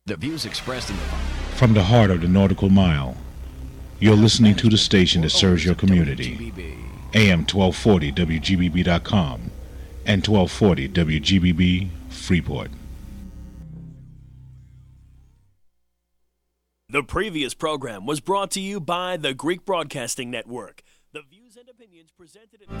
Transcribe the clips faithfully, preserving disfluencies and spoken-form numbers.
The views expressed in the From the heart of the nautical mile, you're listening to the station that serves your community. A M twelve forty W G B B dot com and twelve forty W G B B Freeport. The previous program was brought to you by the Greek Broadcasting Network. The views and opinions presented in...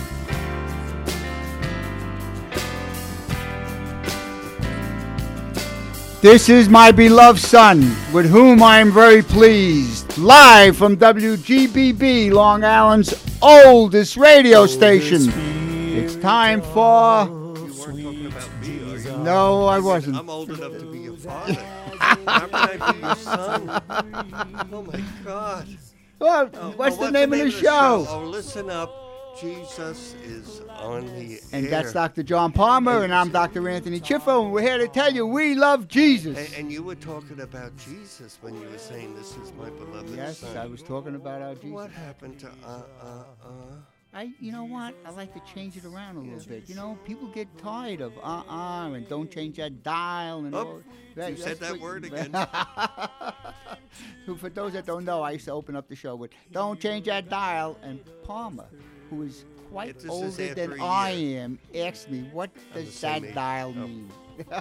This is my beloved son, with whom I am very pleased. Live from W G B B, Long Island's oldest radio station. It's time for... You weren't talking about me, are you? No, I wasn't. I'm old enough to be your father. How can I be your son? Oh, my God. Well, Oh, what's oh, the name of the show? Oh, listen up. Jesus is on the And air. that's Doctor John Palmer, and I'm Doctor Anthony Chiffo, and we're here to tell you we love Jesus. And, and you were talking about Jesus when you were saying, this is my beloved Yes, son. I was talking about our Jesus. What happened to uh, uh, uh? I, you know what? I like to change it around a little bit. You know, people get tired of uh-uh and don't change that dial and Oh, all. That, you said that's that what- word again. Who, for those that don't know, I used to open up the show with "Don't change that dial," and Palmer, who is quite This is older after than a I year. am, asked me, "What I'm does the same that age. dial Oh. mean?"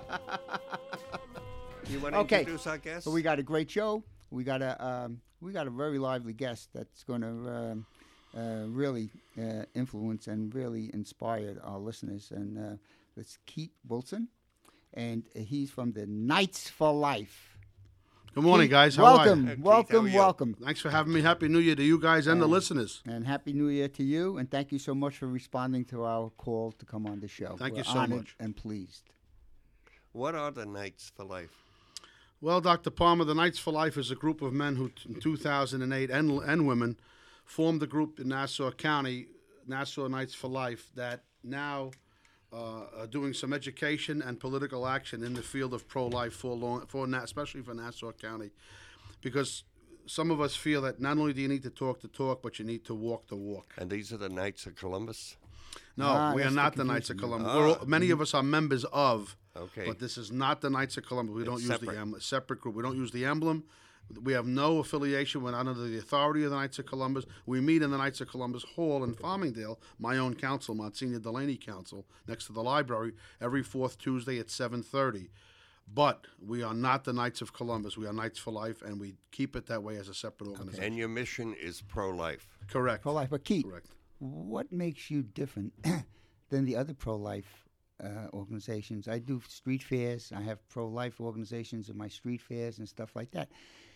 You want to Okay. introduce our guest? So we got a great show. We got a um, we got a very lively guest that's going to um, uh, really uh, influence and really inspire our listeners. And uh, it's Keith Wilson, and he's from the Knights for Life. Good morning, Keith, guys. How welcome, are you? Keith, welcome, how are you? welcome, Thanks for having me. Happy New Year to you guys and the And- listeners. and Happy New Year to you. And thank you so much for responding to our call to come on the show. Thank We're you so honored much. and pleased. What are the Knights for Life? Well, Doctor Palmer, the Knights for Life is a group of men who, t- in two thousand eight, and, and women, formed a group in Nassau County, Nassau Knights for Life, that now uh, are doing some education and political action in the field of pro-life, for, long, for Na- especially for Nassau County. Because some of us feel that not only do you need to talk the talk, but you need to walk the walk. And these are the Knights of Columbus? No, Ah, we are that's the not the Knights of confusion. Columbus. Ah. We're all, many of us are members of, Okay. but this is not the Knights of Columbus. We don't It's use separate. the emblem. Separate group. We don't use the emblem. We have no affiliation. We're not under the authority of the Knights of Columbus. We meet in the Knights of Columbus Hall in Farmingdale, my own council, Monsignor Delaney Council, next to the library, every fourth Tuesday at seven thirty. But we are not the Knights of Columbus. We are Knights for Life, and we keep it that way as a separate organization. And your mission is pro-life. Correct. Pro-life. But Keith, Correct. what makes you different than the other pro-life uh, organizations? I do street fairs. I have pro-life organizations in my street fairs and stuff like that.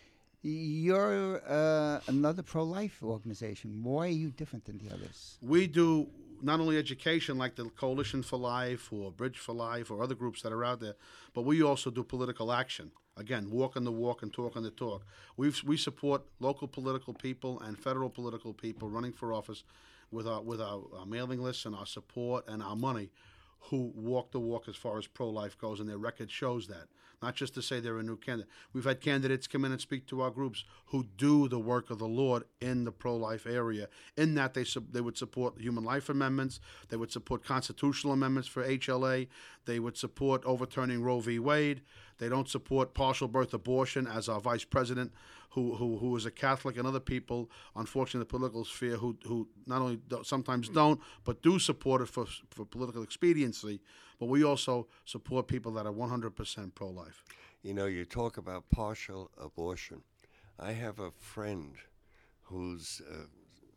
You're uh, another pro-life organization. Why are you different than the others? We do not only education like the Coalition for Life or Bridge for Life or other groups that are out there, but we also do political action. Again, walking the walk and talking the talk. We we support local political people and federal political people running for office with our with our, our mailing lists and our support and our money, who walk the walk as far as pro-life goes, and their record shows that. Not just to say they're a new candidate. We've had candidates come in and speak to our groups who do the work of the Lord in the pro-life area, in that they su- they would support human life amendments, they would support constitutional amendments for H L A, they would support overturning Roe v. Wade, they don't support partial birth abortion, as our vice president, who who, who is a Catholic, and other people, unfortunately, in the political sphere, who who not only do, sometimes don't, but do support it for for political expediency. But we also support people that are one hundred percent pro-life. You know, you talk about partial abortion. I have a friend whose uh,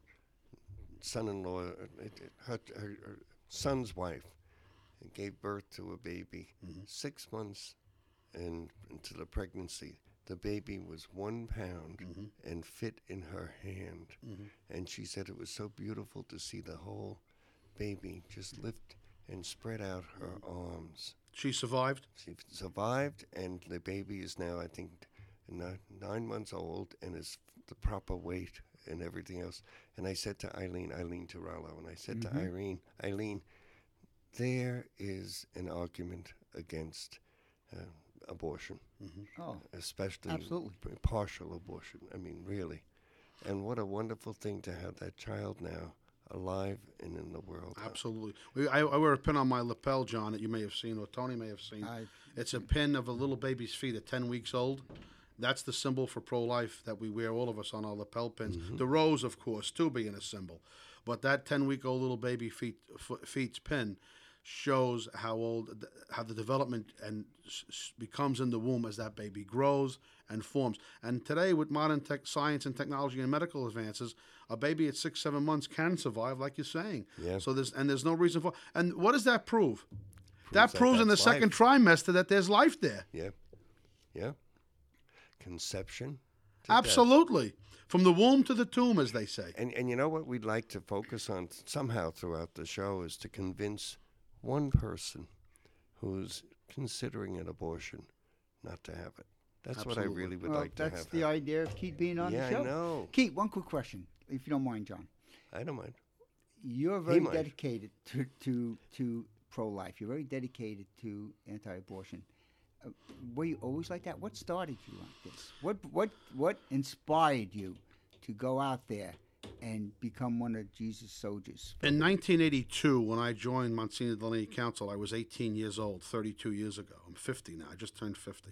son-in-law, uh, her, her, her son's wife, gave birth to a baby. Mm-hmm. Six months and into the pregnancy, the baby was one pound Mm-hmm. and fit in her hand. And she said it was so beautiful to see the whole baby just lift and spread out her arms. She survived. She survived, and the baby is now, I think, nine, nine months old and is the proper weight and everything else. And I said to Eileen, Eileen Turallo, and I said Mhm. to Irene, Eileen, there is an argument against uh, abortion, Oh, especially Absolutely. p- partial abortion. I mean, really. And what a wonderful thing to have that child now alive and in the world. Absolutely. We, I, I wear a pin on my lapel, John, that you may have seen or Tony may have seen. I- It's a pin of a little baby's feet at ten weeks old. That's the symbol for pro-life that we wear, all of us, on our lapel pins. Mm-hmm. The rose, of course, too, being a symbol. But that ten-week-old little baby feet foot, feet's pin shows how old, how the development and s- s- becomes in the womb as that baby grows and forms. And today, with modern tech, science and technology and medical advances, a baby at six, seven months can survive, like you're saying. Yeah. So there's and there's no reason for. And what does that prove? that that proves in the that's second life. trimester that there's life there. Yeah. Yeah. Conception. to death. Absolutely, from the womb to the tomb, as they say. And and you know what we'd like to focus on somehow throughout the show is to convince one person who's considering an abortion not to have it. That's what I Absolutely. really would well, like to that's have. the happen. idea of Keith being on Yeah, I the show. know. Keith, one quick question, if you don't mind, John. I don't mind. You're very might. dedicated to, to, to pro-life. You're very dedicated to anti-abortion. Uh, were you always like that? What started you like this? What what what inspired you to go out there and become one of Jesus' soldiers? In nineteen eighty-two, when I joined Monsignor Delaney Council, I was eighteen years old, thirty-two years ago. I'm fifty now. I just turned fifty.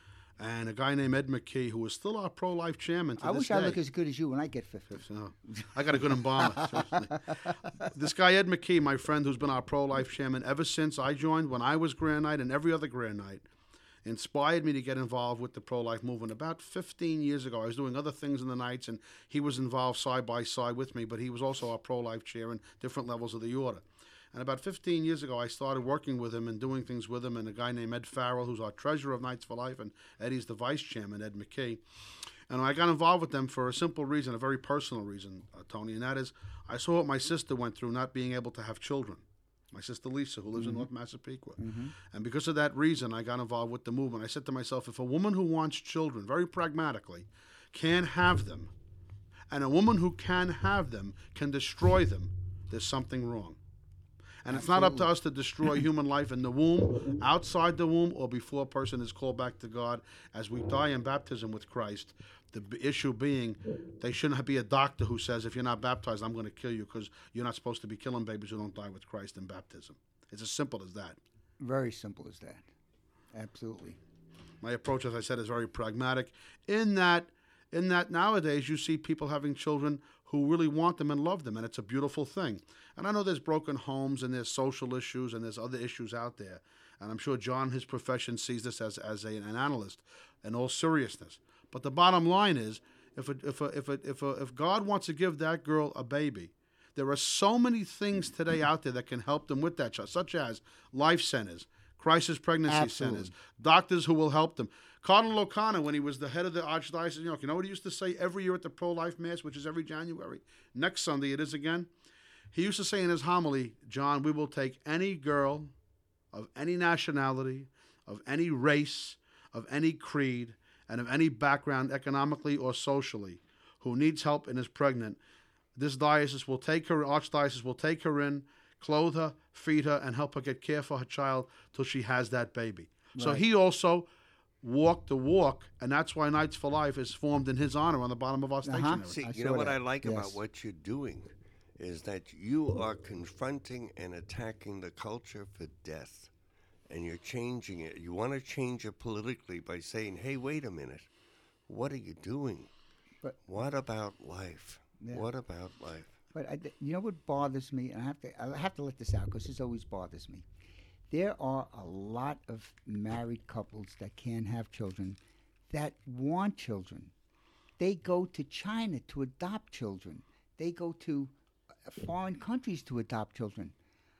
And a guy named Ed McKee, who is still our pro-life chairman to I this wish day. I look as good as you when I get fifty. So, I got a good embalmer. seriously. This guy, Ed McKee, my friend, who's been our pro-life chairman ever since I joined, when I was Grand Night and every other Grand Night, inspired me to get involved with the pro-life movement. About fifteen years ago, I was doing other things in the nights, and he was involved side by side with me, but he was also our pro-life chair in different levels of the order. And about fifteen years ago, I started working with him and doing things with him, and a guy named Ed Farrell, who's our treasurer of Knights for Life, and Eddie's the vice chairman, Ed McKee. And I got involved with them for a simple reason, a very personal reason, uh, Tony, and that is I saw what my sister went through not being able to have children. My sister Lisa, who lives in North Massapequa. And because of that reason, I got involved with the movement. I said to myself, if a woman who wants children, very pragmatically, can have them, and a woman who can have them can destroy them, there's something wrong. And it's not up to us to destroy human life in the womb, outside the womb, or before a person is called back to God. As we die in baptism with Christ, the b- issue being they shouldn't be a doctor who says, if you're not baptized, I'm going to kill you because you're not supposed to be killing babies who don't die with Christ in baptism. It's as simple as that. Very simple as that. Absolutely. My approach, as I said, is very pragmatic. In that, in that nowadays you see people having children who really want them and love them, and it's a beautiful thing. And I know there's broken homes and there's social issues and there's other issues out there. And I'm sure John, his profession, sees this as, as a, an analyst in all seriousness. But the bottom line is, if a, if a, if a, if a, if God wants to give that girl a baby, there are so many things today out there that can help them with that child, such as life centers, crisis pregnancy Absolutely. centers, doctors who will help them. Cardinal O'Connor, when he was the head of the Archdiocese of New York, you know what he used to say every year at the pro-life mass, which is every January? Next Sunday it is again. He used to say in his homily, John, we will take any girl of any nationality, of any race, of any creed, and of any background economically or socially who needs help and is pregnant. This diocese will take her, Archdiocese will take her in, clothe her, feed her, and help her get care for her child till she has that baby. So Right. he also walked the walk, and that's why Knights for Life is formed in his honor on the bottom of our Uh-huh. stationery. See, I you saw know what that. I like about Yes. what you're doing is that you are confronting and attacking the culture for death, and you're changing it. You want to change it politically by saying, hey, wait a minute. What are you doing? But- what about life? Yeah. What about life? But I, you know what bothers me, and I have to I have to let this out because this always bothers me. There are a lot of married couples that can't have children that want children. They go to China to adopt children. They go to uh, foreign countries to adopt children.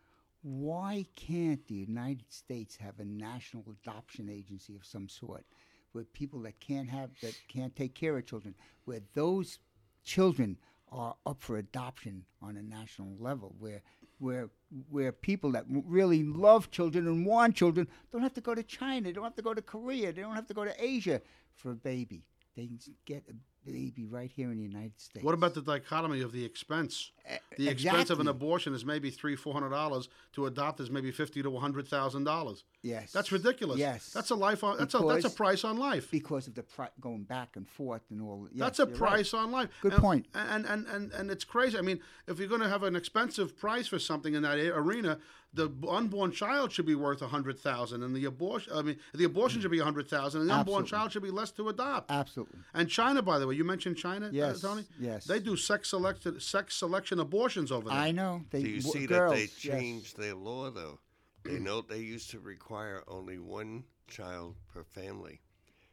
Why can't the United States have a national adoption agency of some sort, where people that can't have that can't take care of children, where those children are up for adoption on a national level, where where where people that w- really love children and want children don't have to go to China, they don't have to go to Korea, they don't have to go to Asia for a baby. They can s- get a baby right here in the United States. What about the dichotomy of the expense? E- The expense of an exactly. abortion is maybe three, four hundred dollars. To adopt is maybe fifty to one hundred thousand dollars. Yes. That's ridiculous. Yes. That's a life on. That's a that's a Because- price on life. Because of the pri- going back and forth and all. Yes, That's a you're price right. on life. Good and, point. And, and and and it's crazy. I mean, if you're going to have an expensive price for something in that a- arena, the b- unborn child should be worth a hundred thousand, and the abortion. I mean, the abortion should be a hundred thousand, and the unborn Absolutely. child should be less to adopt. Absolutely. And China, by the way, you mentioned China, Yes, uh, Tony. yes. They do sex selected sex selection abortions over there. I know. They, Do you w- see girls, that they yes. changed their law, though? They know they used to require only one child per family.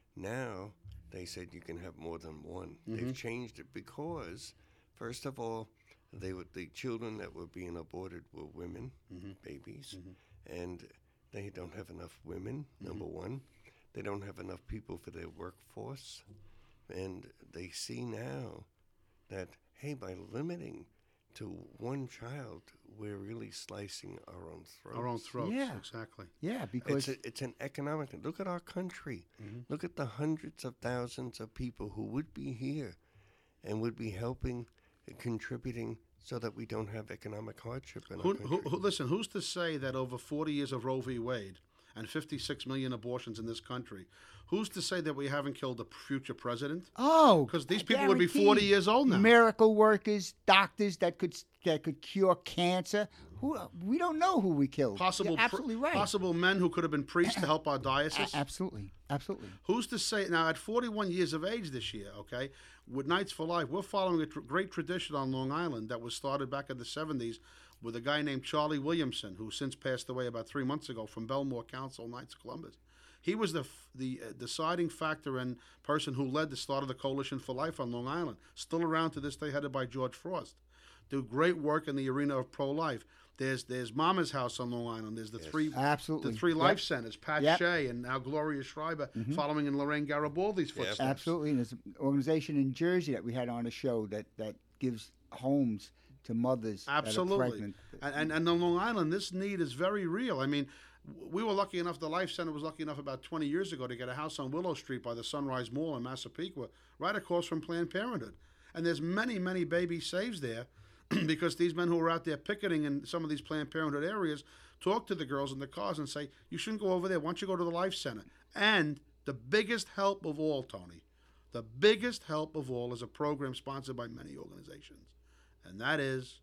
Now they said you can have more than one. They've changed it because, first of all, they were, the children that were being aborted were women, babies, and they don't have enough women. Number one, they don't have enough people for their workforce, and they see now that hey, by limiting to one child, we're really slicing our own throats. Our own throats. Yeah. Exactly. Yeah, because It's, a, it's an economic. Look at our country. Look at the hundreds of thousands of people who would be here and would be helping and contributing so that we don't have economic hardship in Who, our who, country. who, listen, who's to say that over forty years of Roe v. Wade and fifty-six million abortions in this country, who's to say that we haven't killed a future president? oh, 'Cause these I people would be guarantee forty years old now. Miracle workers, doctors that could that could cure cancer. Who we don't know who we killed. Possible, You're pr- absolutely right. possible men who could have been priests to help our A- diocese. absolutely, absolutely. Who's to say now? At forty-one years of age this year, okay, with Knights for Life, we're following a tr- great tradition on Long Island that was started back in the seventies with a guy named Charlie Williamson, who since passed away about three months ago from Belmore Council, Knights of Columbus. He was the f- the uh, deciding factor and person who led the start of the Coalition for Life on Long Island. Still around to this day, headed by George Frost. Do great work in the arena of pro-life. There's there's Mama's House on Long Island. There's the three Absolutely. the three Yep. life centers. Pat Yep. Shea and now Gloria Schreiber, following in Lorraine Garibaldi's footsteps. Absolutely. And there's an organization in Jersey that we had on a show that, that gives homes to mothers that are Absolutely. pregnant. And, and and on Long Island, this need is very real. I mean, w- we were lucky enough. The Life Center was lucky enough about twenty years ago to get a house on Willow Street by the Sunrise Mall in Massapequa, right across from Planned Parenthood. And there's many, many baby saves there because these men who are out there picketing in some of these Planned Parenthood areas talk to the girls in the cars and say, you shouldn't go over there. Why don't you go to the Life Center? And the biggest help of all, Tony, the biggest help of all is a program sponsored by many organizations. And that is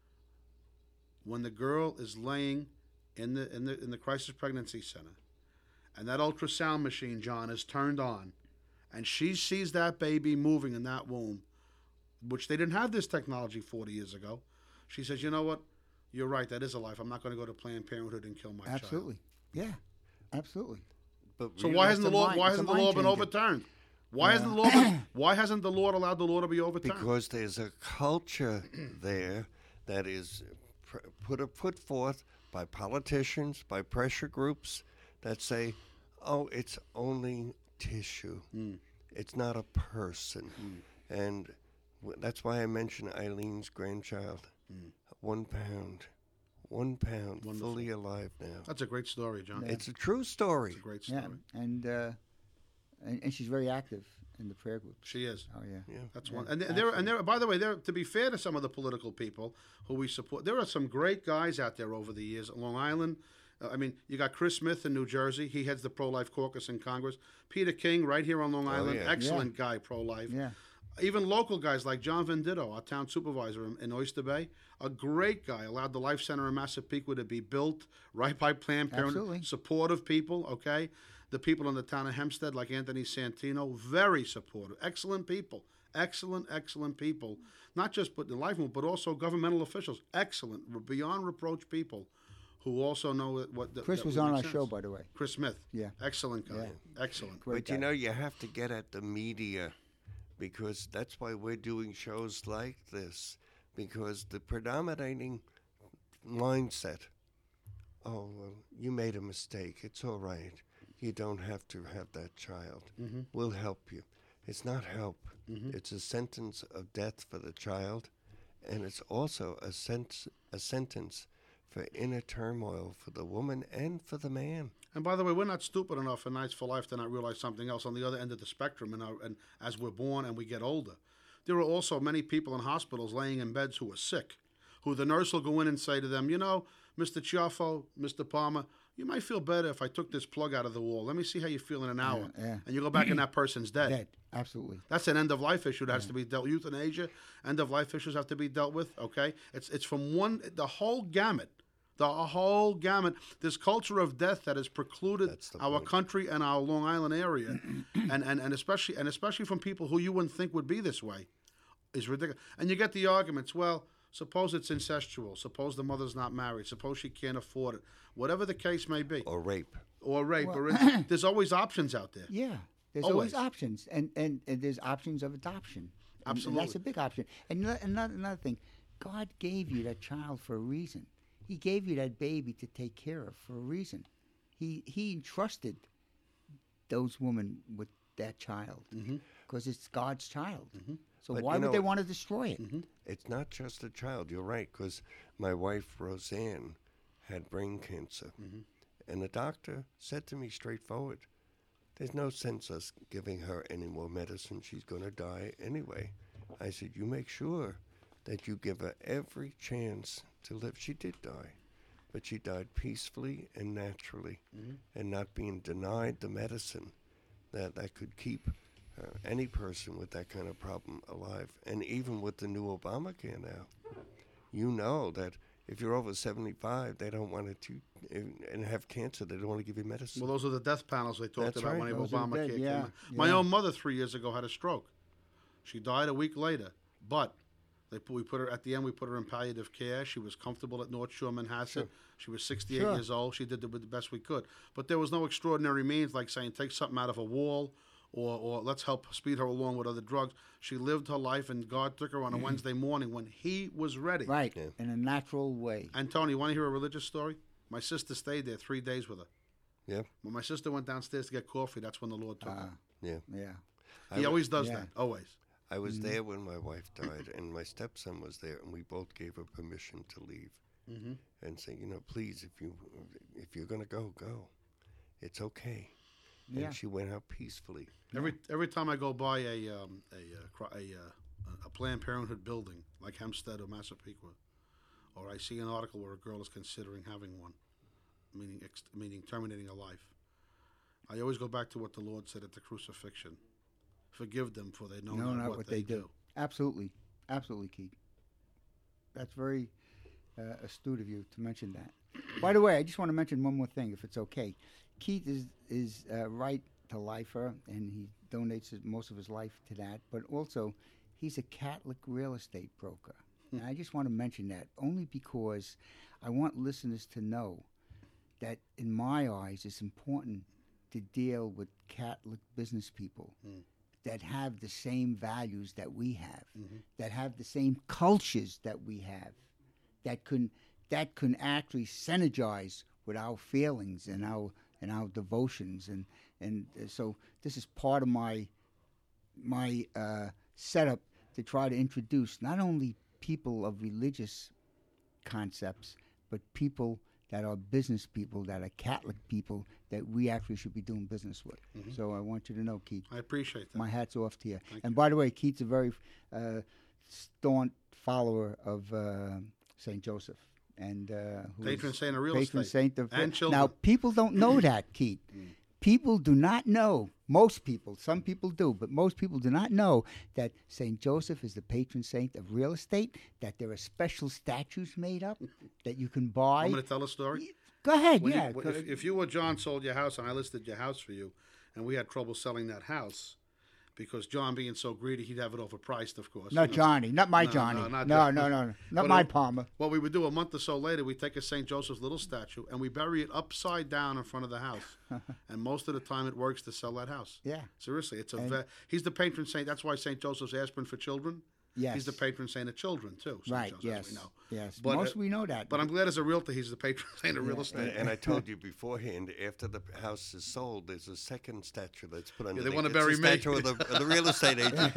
when the girl is laying in the in the in the crisis pregnancy center and that ultrasound machine, John, is turned on and she sees that baby moving in that womb, which they didn't have this technology forty years ago. She says, you know what? You're right. That is a life. I'm not going to go to Planned Parenthood and kill my Absolutely. Yeah. Absolutely. But child. So really- why hasn't the It's a law? mind- Why it's a hasn't the mind law been changer. overturned? Why hasn't the law? Been, why hasn't the Lord allowed the law to be overturned? Because there's a culture there that is pr- put a, put forth by politicians, by pressure groups that say, "Oh, it's only tissue. It's not a person," and w- that's why I mentioned Eileen's grandchild. One pound, one pound, Wonderful. fully alive now. That's a great story, John. It's a true story. It's a great story. Yeah. And, uh, and and she's very active in the prayer groups. She is. Oh yeah. Yeah. That's Yeah, one. And, th- and there, and there. By the way, there. To be fair to some of the political people who we support, there are some great guys out there over the years. Long Island. Uh, I mean, you got Chris Smith in New Jersey. He heads the pro-life caucus in Congress. Peter King, right here on Long Island, yeah. excellent guy, pro-life. Yeah. Even local guys like John Venditto, our town supervisor in, in Oyster Bay, a great guy. Allowed the Life Center in Massapequa to be built right by Planned Parenthood. Absolutely. Supportive people. Okay. The people in the town of Hempstead, like Anthony Santino, very supportive. Excellent people. Excellent, excellent people. Not just put in the life movement, but also governmental officials. Excellent, beyond reproach people who also know that what. That, Chris that was would on make our sense. show, by the way. Chris Smith. Yeah. Excellent guy. Excellent. Great But you guy. know, you have to get at the media because that's why we're doing shows like this. Because the predominating mindset, oh, well, you made a mistake. It's all right. You don't have to have that child. We'll help you. It's not help. It's a sentence of death for the child, and it's also a, sent- a sentence for inner turmoil for the woman and for the man. And by the way, we're not stupid enough in Knights for Life to not realize something else on the other end of the spectrum. And, our, and as we're born and we get older, there are also many people in hospitals laying in beds who are sick, who the nurse will go in and say to them, you know, Mister Chiaffo, Mister Palmer, you might feel better if I took this plug out of the wall. Let me see how you feel in an hour. Yeah, yeah. And you go back and that person's dead. Dead, absolutely. That's an end-of-life issue that has to be dealt with. Euthanasia, end-of-life issues have to be dealt with, okay? It's it's from one, the whole gamut, the whole gamut. This culture of death that has precluded our point. country and our Long Island area, and, and, and especially and especially from people who you wouldn't think would be this way, is ridiculous. And you get the arguments, well, suppose it's incestual. Suppose the mother's not married. Suppose she can't afford it. Whatever the case may be. Or rape. Or rape. Well, or in, there's always options out there. Yeah, there's Always. always, options, and, and, and there's options of adoption. And- and Absolutely. that's a big option. And ano- another, another thing, God gave you that child for a reason. He gave you that baby to take care of for a reason. He he entrusted those women with that child because it's God's child. So But why you would know- they want to destroy it? It's not just a child. You're right, because my wife, Roseanne, had brain cancer. And the doctor said to me straightforward, there's no sense us giving her any more medicine. She's going to die anyway. I said, you make sure that you give her every chance to live. She did die, but she died peacefully and naturally and not being denied the medicine that, that could keep uh, any person with that kind of problem alive. And even with the new Obamacare now, you know that if you're over seventy-five, they don't want to, and have cancer, they don't want to give you medicine. Well, those are the death panels they talked That's about right. when Those are Obamacare dead, came yeah, out. My yeah. own mother three years ago had a stroke. She died a week later, but they put, we put her at the end. We put her in palliative care. She was comfortable at North Shore, Manhasset. Sure. She was sixty-eight Sure. years old. She did the, the best we could, but there was no extraordinary means like saying take something out of a wall, or or let's help speed her along with other drugs. She lived her life, and God took her on a Wednesday morning when He was ready. Right, Yeah. in a natural way. And Tony, want to hear a religious story? My sister stayed there three days with her. Yeah, When my sister went downstairs to get coffee, that's when the Lord took Ah, her. yeah. yeah. I He wa- always does yeah. that, always. I was there when my wife died, and my stepson was there, and we both gave her permission to leave, Mm-hmm. and say, you know, please, if you if you're gonna go, go. It's okay. Yeah. And she went out peacefully. Every every time I go by a um, a, uh, cro- a, uh, a Planned Parenthood building like Hempstead or Massapequa, or I see an article where a girl is considering having one, meaning ex- meaning terminating a life, I always go back to what the Lord said at the crucifixion: "Forgive them, for they know No, not, not what, what they, they do. Absolutely, absolutely, Keith. That's very uh, astute of you to mention that. By the way, I just want to mention one more thing, if it's okay. Keith is is uh, right to lifer, and he donates his- most of his life to that. But also, he's a Catholic real estate broker. And I just want to mention that only because I want listeners to know that, in my eyes, it's important to deal with Catholic business people that have the same values that we have, that have the same cultures that we have, that can that can actually synergize with our feelings and our and our devotions, and and uh, so this is part of my my uh, setup to try to introduce not only people of religious concepts, but people that are business people, that are Catholic people, that we actually should be doing business with. So I want you to know, Keith. I appreciate that. My hat's off to you. Thank and you. by the way, Keith's a very uh, staunch follower of uh, Saint Joseph, and uh, who Patron is saint of real patron estate saint of and now, children. people don't know that, Keith. People do not know. Most people, some people do, but most people do not know that Saint Joseph is the patron saint of real estate. That there are special statues made up that you can buy. I'm going to tell a story. Go ahead, When you- yeah. when- if, if you or John sold your house and I listed your house for you, and we had trouble selling that house because John, being so greedy, he'd have it overpriced, of course. not you know. Johnny, not my No, Johnny. no, No, not no, John. no, no, not But, my uh, Palmer. What we would do a month or so later, we'd take a Saint Joseph's little statue and we bury it upside down in front of the house. And most of the time it works to sell that house. Yeah. Seriously, it's a And- ve- he's the patron saint. That's why Saint Joseph's aspirin for children Yes. He's the patron saint of children too. Saint Right. Joseph, Yes. as we know. Yes. But, Most uh, we know that. But I'm glad as a realtor, he's the patron saint of real Yeah. estate. And, and I told you beforehand, after the house is sold, there's a second statue that's put on Yeah, the they wanna it's bury the me. statue of the, of the real estate agent.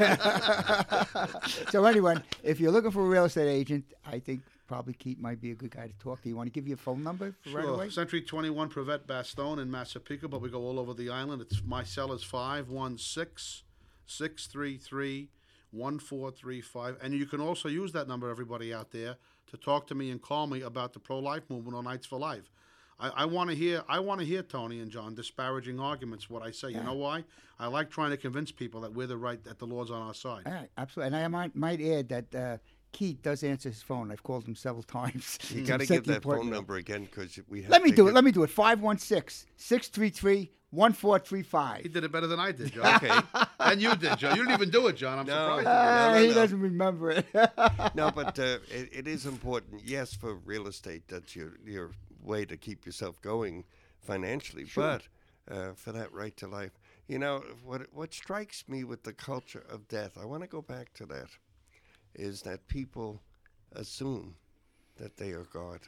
So anyone, if you're looking for a real estate agent, I think probably Keith might be a good guy to talk to. You want to give you a phone number right Sure. away? Century twenty-one Privet Bastogne in Massapequa, but we go all over the island. It's my cell is five one six, six three three, one four three five. And you can also use that number, everybody out there, to talk to me and call me about the pro-life movement on Knights for Life. I, I want to hear, I want to hear Tony and John disparaging arguments. What I say, Yeah. you know why? I like trying to convince people that we're the right, that the Lord's on our side. All right, absolutely. And I might, might add that uh, Keith does answer his phone. I've called him several times. You to got to set give the that phone appointment up. number again because we have Let me to do get- it. Let me do it. five one six, six three three, one four three five. He did it better than I did, Joe. Okay. And you did, Joe. You didn't even do it, John. I'm No. surprised. Ah, no, he no. doesn't remember it. No, but uh, it, it is important, yes, for real estate. That's your your way to keep yourself going financially. Sure. But uh, for that right to life, you know, what what strikes me with the culture of death, I want to go back to that, is that people assume that they are God.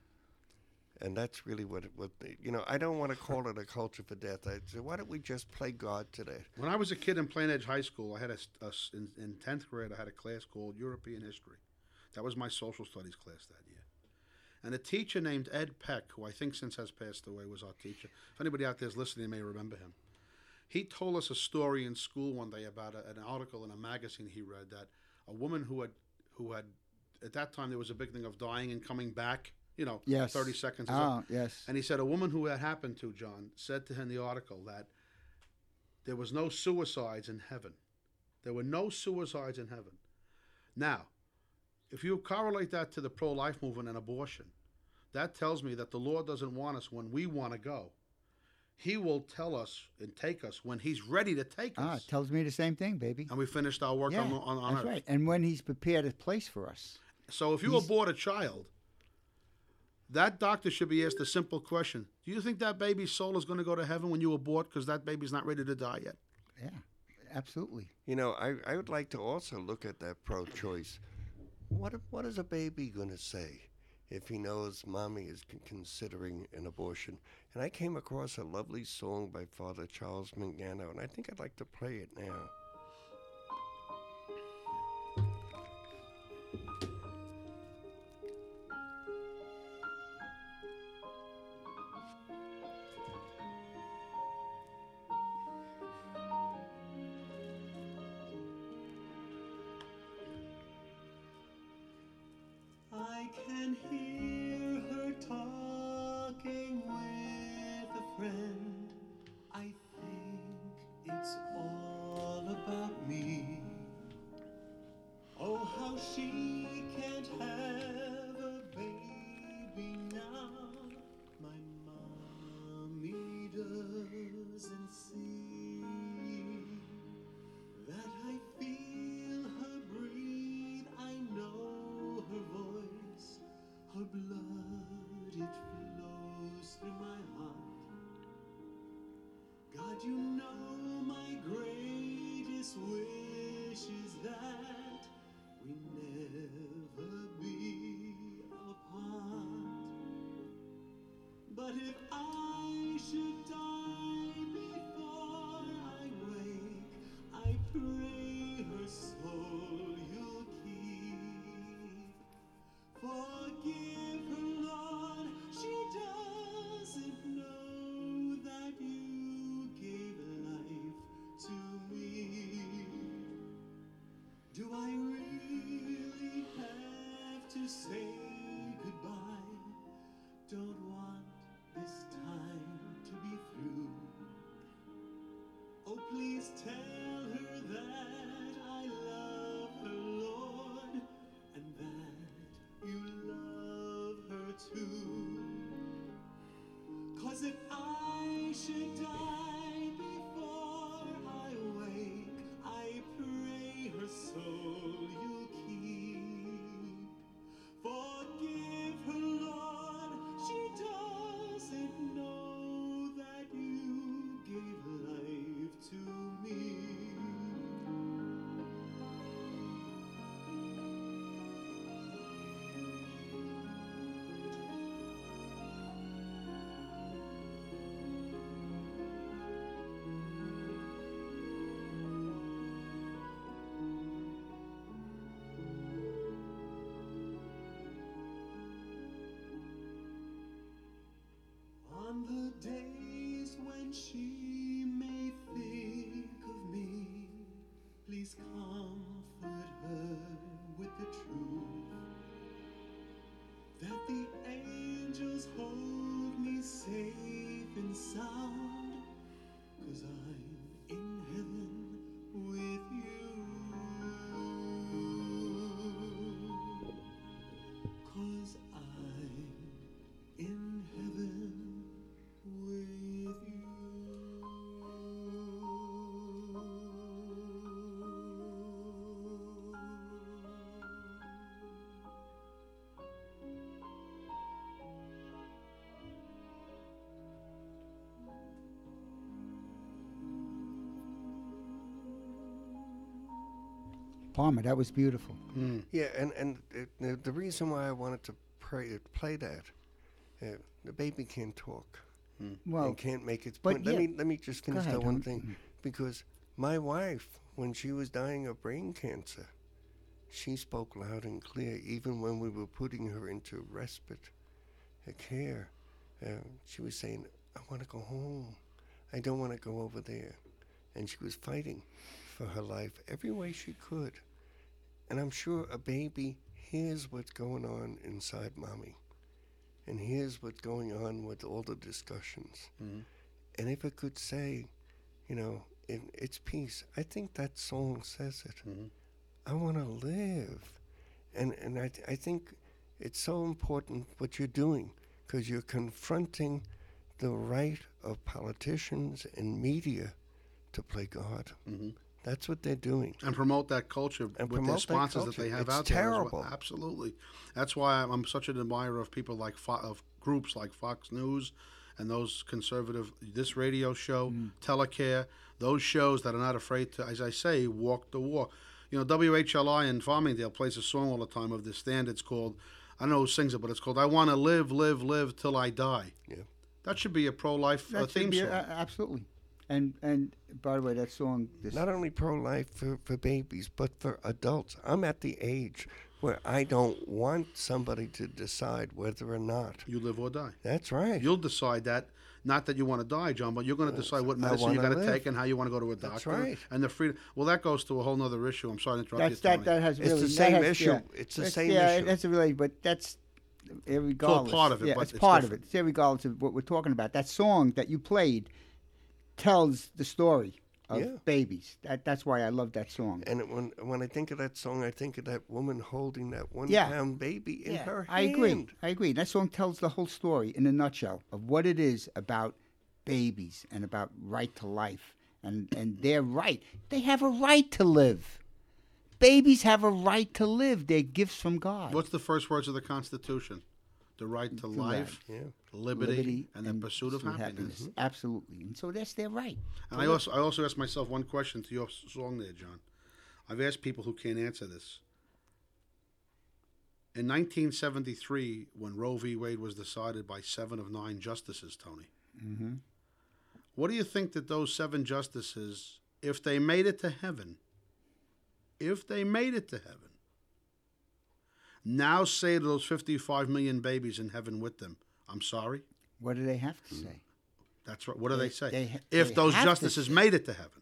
And that's really what, it, what they, you know, I don't want to call it a culture for death. I say, why don't we just play God today? When I was a kid in Plain Edge High School, I had a, s- a s- in, in tenth grade, I had a class called European History. That was my social studies class that year. And a teacher named Ed Peck, who I think since has passed away, was our teacher. If anybody out there is listening, may remember him. He told us a story in school one day about a, an article in a magazine he read that a woman who had, who had, at that time there was a big thing of dying and coming back, you know, Yes. thirty seconds. is up. Oh, yes. And he said a woman who that happened to, John, said to him in the article that there was no suicides in heaven. There were no suicides in heaven. Now, if you correlate that to the pro-life movement and abortion, that tells me that the Lord doesn't want us when we want to go. He will tell us and take us when he's ready to take Ah, us. it tells me the same thing, baby. And we finished our work Yeah, on, on, on that's earth. right. And when he's prepared a place for us. So if you He's- abort a child, that doctor should be asked a simple question. Do you think that baby's soul is going to go to heaven when you abort because that baby's not ready to die yet? Yeah, absolutely. You know, I, I would like to also look at that pro-choice. What what is a baby going to say if he knows mommy is con- considering an abortion? And I came across a lovely song by Father Charles Mangano, and I think I'd like to play it now. I can hear her talking with a friend. I think it's all about me. Oh, how she can't have a baby now. My mommy doesn't see that I feel her breathe. I know her voice, her blood, it flows through my heart. God, you know my greatest wish is that we never be apart. But if I should die before I wake, I pray her soul you'll keep. Forgive her, Lord, she doesn't know that you gave life to me. Do I really have to say goodbye? Don't want this time to be through. Oh, please tell her that I love her, Lord, and that you love her too. 'Cause if I should die before I wake, I pray her soul you'll keep. Forgive her, Lord, she doesn't know that you gave life to me. Palmer, that was beautiful. Yeah, and and it, the, the reason why I wanted to pray, play that, uh, the baby can't talk. Well, and can't make its but point. Let yeah. me let me just finish ahead, that one Howard. thing, because my wife, when she was dying of brain cancer, she spoke loud and clear. Even when we were putting her into respite uh, care, uh, she was saying, "I want to go home. I don't want to go over there," and she was fighting for her life every way she could. And I'm sure a baby hears what's going on inside mommy. And here's what's going on with all the discussions. Mm-hmm. And if it could say, you know, in its peace, I think that song says it. Mm-hmm. I want to live. And and I, th- I think it's so important what you're doing, because you're confronting the right of politicians and media to play God. Mm-hmm. That's what they're doing. And promote that culture And with their promote that sponsors that, culture. they have It's out there. as well. terrible. Absolutely. That's why I'm, I'm such an admirer of people like Fo- of groups like Fox News and those conservative, this radio show, Mm. Telecare, those shows that are not afraid to, as I say, walk the walk. You know, W H L I in Farmingdale plays a song all the time of this stand. It's called, I don't know who sings it, but it's called I Want to Live, Live, Live Till I Die. Yeah. That should be a pro-life uh, That should theme be, song. uh, absolutely. And and by the way, that song. This, Not only pro-life for, for babies, but for adults. I'm at the age where I don't want somebody to decide whether or not. You live or die. That's right. You'll decide that. Not that you want to die, John, but you're going to decide what medicine you wanna got to live. take and how you want to go to a That's doctor. right. And the freedom. Well, that goes to a whole other issue. I'm sorry to interrupt that's you, that Tony. that has It's really the that same has- issue. yeah. It's the That's- same yeah, issue. that's a really, but that's irregardless. part of it, Yeah, but it's, it's part different. of it. It's irregardless of what we're talking about. That song that you played tells the story of Yeah. babies. That that's why I love that song. And it- when when I think of that song, I think of that woman holding that one Yeah. pound baby in Yeah, her hand. I agree. I agree. That song tells the whole story in a nutshell of what it is about babies and about right to life and, and their right. They have a right to live. Babies have a right to live. They're gifts from God. What's the first words of the Constitution? The right to life, Yeah. liberty, and the pursuit of happiness. Absolutely. And so that's their right. And I also, I also asked myself one question to your song there, John. I've asked people who can't answer this. In nineteen seventy-three, when Roe v. Wade was decided by seven of nine justices, Tony, Mm-hmm. what do you think that those seven justices, if they made it to heaven, if they made it to heaven, now say to those fifty-five million babies in heaven with them, I'm sorry? What do they have to say? That's right. What do They- they say? they ha- if they those have to justices say- made it to heaven.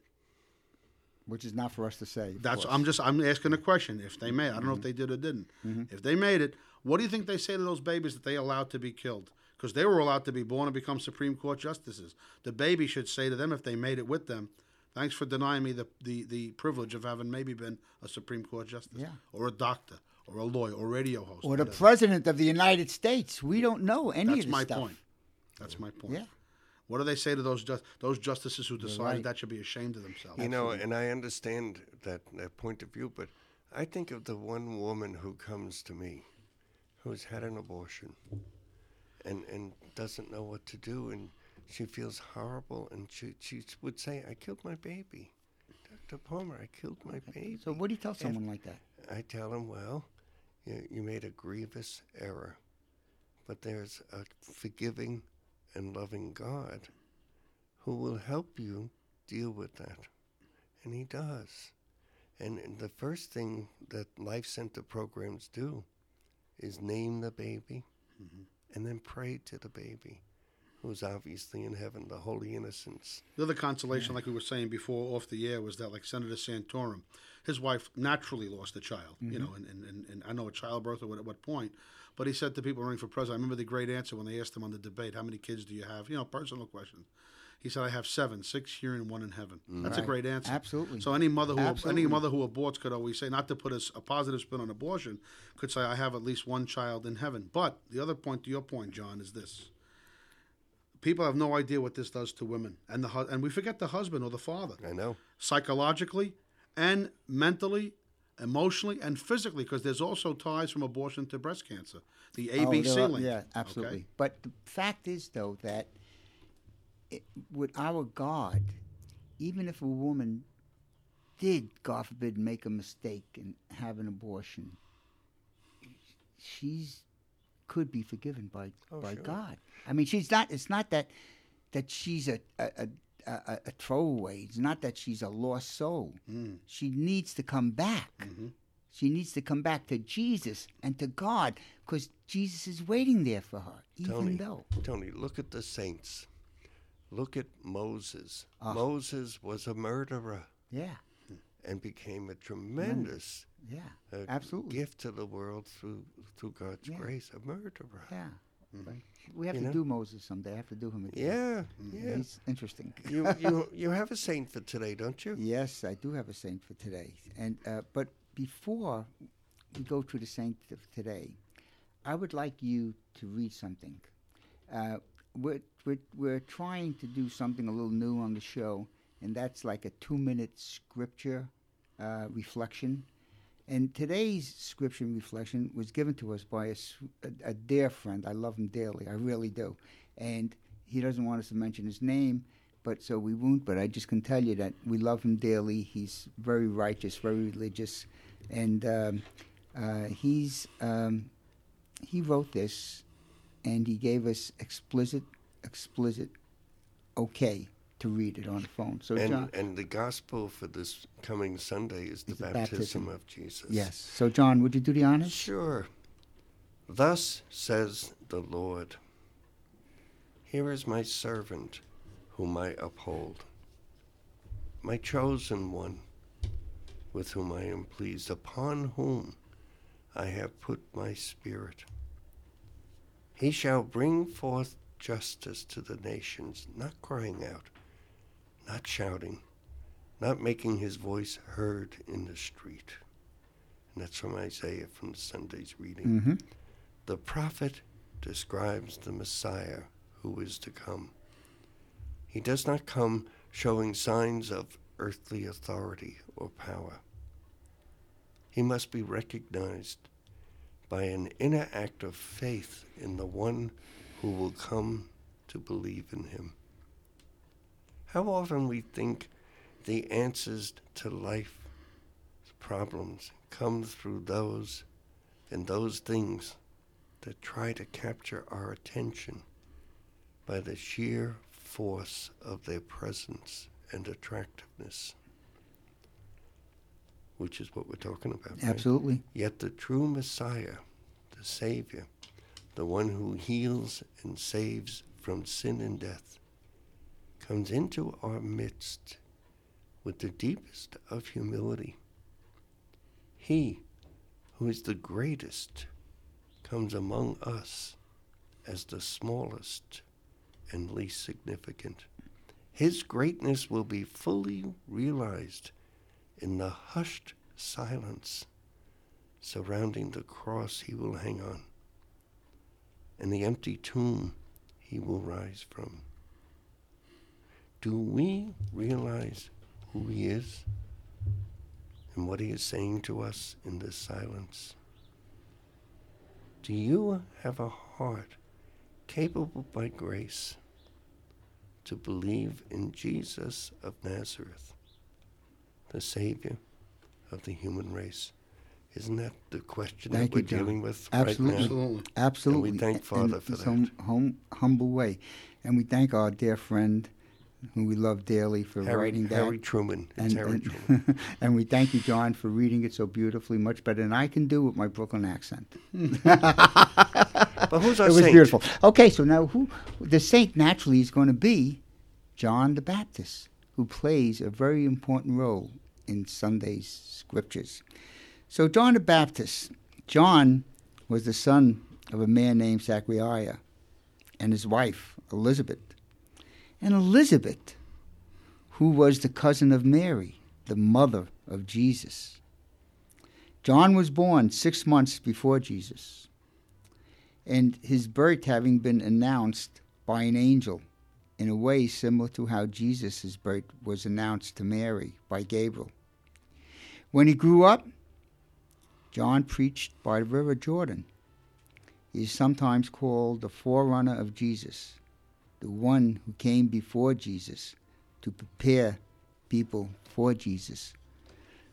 Which is not for us to say. of That's course. I'm just I'm asking a question. If they made, I don't know if they did or didn't. If they made it, what do you think they say to those babies that they allowed to be killed? Because they were allowed to be born and become Supreme Court justices. The baby should say to them, if they made it with them, thanks for denying me the the, the privilege of having maybe been a Supreme Court justice, Yeah. or a doctor, or a lawyer, or a radio host, Or the whatever. president of the United States. We don't know any That's of this my stuff. point. That's my point. Yeah. What do they say to those ju- those justices who decided right. that should be ashamed of themselves? You know, and I understand that, that point of view, but I think of the one woman who comes to me who's had an abortion and, and doesn't know what to do, and she feels horrible, and she, she would say, I killed my baby. Doctor Palmer, I killed my baby. So what do you tell someone like that? I tell him, well, you, you made a grievous error, but there's a forgiving and loving God who will help you deal with that. And he does. And, and the first thing that Life Center programs do is name the baby and then pray to the baby, who's obviously in heaven, the holy innocents. The other consolation, like we were saying before off the air, was that, like Senator Santorum, his wife naturally lost a child, you know, and, and, and, and I know a childbirth or what, at what point, but he said to people running for president, I remember the great answer when they asked him on the debate, how many kids do you have? You know, personal question. He said, I have seven, six here and one in heaven. That's a Right. great answer. Absolutely. So any mother who Absolutely. any mother who aborts could always say, not to put a, s- a positive spin on abortion, could say, I have at least one child in heaven. But the other point to your point, John, is this. People have no idea what this does to women, and the hu- and we forget the husband or the father, I know. psychologically and mentally, emotionally, and physically, because there's also ties from abortion to breast cancer, the A B C there are- link. Yeah, absolutely. Okay? But the fact is, though, that it, with our God, even if a woman did, God forbid, make a mistake and have an abortion, she's could be forgiven by Oh, by sure. God. I mean, she's not. It's not that that she's a a, a, a, a throwaway. It's not that she's a lost soul. Mm. She needs to come back. Mm-hmm. She needs to come back to Jesus and to God, because Jesus is waiting there for her, even Tony, though. Tony, look at the saints. Look at Moses. Ah. Moses was a murderer Yeah, and became a tremendous yeah, uh, absolutely. gift to the world through through God's Yeah. grace. A murderer. Yeah. But we have You to know? do Moses someday. I have to do him again. Yeah, yeah. He's interesting. you you you have a saint for today, don't you? Yes, I do have a saint for today. And uh, but before we go to the saint of today, I would like you to read something. Uh, we're, we're, we're trying to do something a little new on the show, and that's like a two-minute scripture uh, reflection. And today's scripture reflection was given to us by a, s- a- a dear friend. I love him dearly. I really do. And he doesn't want us to mention his name, but so we won't. But I just can tell you that we love him dearly. He's very righteous, very religious. And um, uh, he's um, he wrote this, and he gave us explicit, explicit okay to read it on the phone. So And John, and the gospel for this coming Sunday is the Is the baptism, baptism. of Jesus. yes. So John, would you do the honors? Sure. Thus says the Lord, here is my servant whom I uphold, my chosen one with whom I am pleased, upon whom I have put my spirit. He shall bring forth justice to the nations, not crying out, not shouting, not making his voice heard in the street. And that's from Isaiah from Sunday's reading. Mm-hmm. The prophet describes the Messiah who is to come. He does not come showing signs of earthly authority or power. He must be recognized by an inner act of faith in the one who will come to believe in him. How often we think the answers to life's problems come through those and those things that try to capture our attention by the sheer force of their presence and attractiveness, which is what we're talking about. right? Absolutely. Yet the true Messiah, the Savior, the one who heals and saves from sin and death, comes into our midst with the deepest of humility. He, who is the greatest, comes among us as the smallest and least significant. His greatness will be fully realized in the hushed silence surrounding the cross he will hang on and the empty tomb he will rise from. Do we realize who he is and what he is saying to us in this silence? Do you have a heart capable by grace to believe in Jesus of Nazareth, the Savior of the human race? Isn't that the question Thank that we're you, John. dealing with Absolutely. right now? Absolutely. Absolutely. And we thank In- Father in for some that. hum, humble way. And we thank our dear friend, who we love dearly, for Harry, writing that. Harry Truman. It's and, Harry and, Truman. and we thank you, John, for reading it so beautifully, much better than I can do with my Brooklyn accent. But who's our It was saint? beautiful. Okay, so now who the saint naturally is going to be John the Baptist, who plays a very important role in Sunday's scriptures. So John the Baptist, John was the son of a man named Zachariah and his wife, Elizabeth. And Elizabeth, who was the cousin of Mary, the mother of Jesus. John was born six months before Jesus, and his birth having been announced by an angel in a way similar to how Jesus' birth was announced to Mary by Gabriel. When he grew up, John preached by the river Jordan. He is sometimes called the forerunner of Jesus, the one who came before Jesus to prepare people for Jesus.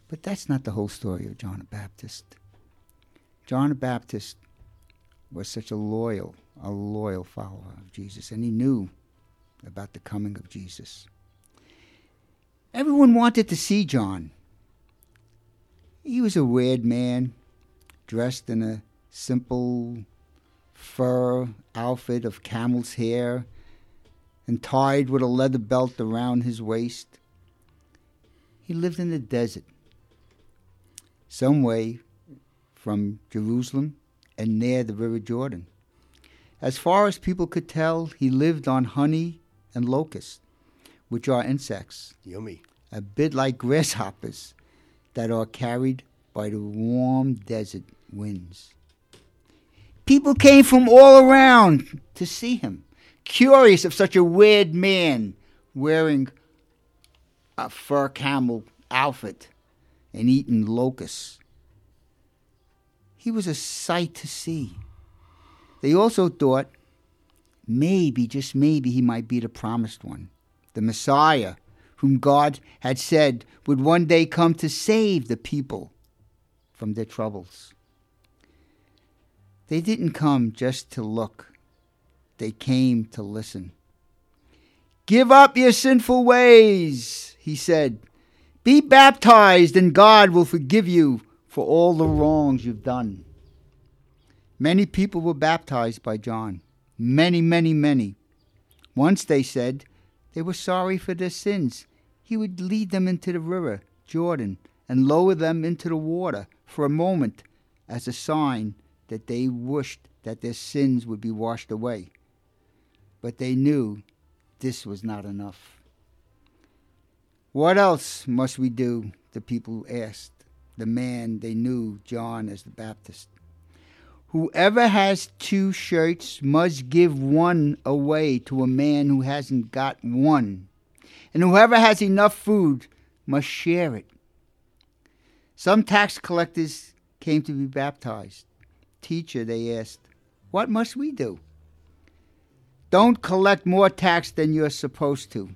But that's not the whole story of John the Baptist. John the Baptist was such a loyal, a loyal follower of Jesus, and he knew about the coming of Jesus. Everyone wanted to see John. He was a weird man, dressed in a simple fur outfit of camel's hair and tied with a leather belt around his waist. He lived in the desert, some way from Jerusalem and near the River Jordan. As far as people could tell, he lived on honey and locusts, which are insects, Yummy. a bit like grasshoppers that are carried by the warm desert winds. People came from all around to see him, curious of such a weird man wearing a fur camel outfit and eating locusts. He was a sight to see. They also thought maybe, just maybe, he might be the promised one, the Messiah, whom God had said would one day come to save the people from their troubles. They didn't come just to look. They came to listen. "Give up your sinful ways," he said. "Be baptized and God will forgive you for all the wrongs you've done." Many people were baptized by John. Many, many, many. Once they said they were sorry for their sins. He would lead them into the river Jordan and lower them into the water for a moment as a sign that they wished that their sins would be washed away. But they knew this was not enough. "What else must we do?" the people asked the man they knew, John, as the Baptist. "Whoever has two shirts must give one away to a man who hasn't got one. And whoever has enough food must share it." Some tax collectors came to be baptized. "Teacher," they asked, "what must we do?" "Don't collect more tax than you're supposed to."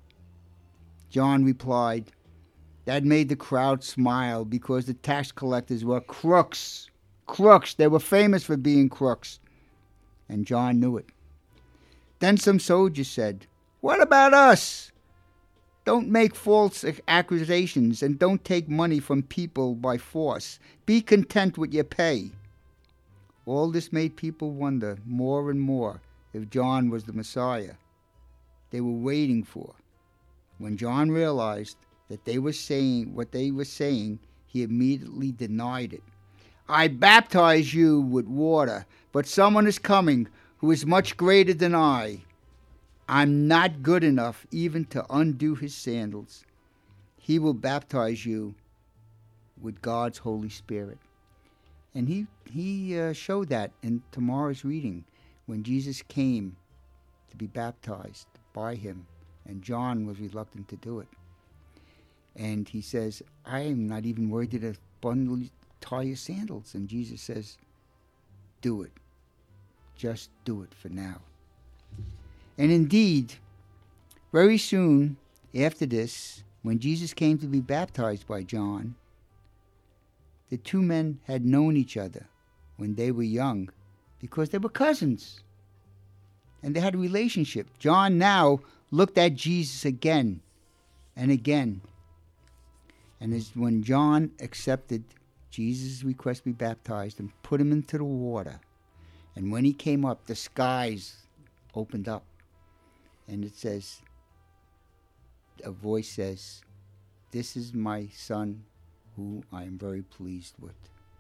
John replied. That made the crowd smile because the tax collectors were crooks. Crooks. They were famous for being crooks. And John knew it. Then some soldiers said, "What about us? Don't make false accusations and don't take money from people by force. Be content with your pay." All this made people wonder more and more if John was the Messiah they were waiting for. When John realized that they were saying what they were saying, he immediately denied it. "I baptize you with water, but someone is coming who is much greater than I. I'm not good enough even to undo his sandals. He will baptize you with God's Holy Spirit." And he, he uh, showed that in tomorrow's reading when Jesus came to be baptized by him, and John was reluctant to do it. And he says, "I am not even worthy to bundle, tie your sandals." And Jesus says, "Do it. Just do it for now." And indeed, very soon after this, when Jesus came to be baptized by John, the two men had known each other when they were young because they were cousins. And they had a relationship. John now looked at Jesus again and again. And as when John accepted Jesus' request to be baptized and put him into the water, and when he came up, the skies opened up. And it says, a voice says, "This is my son who I am very pleased with."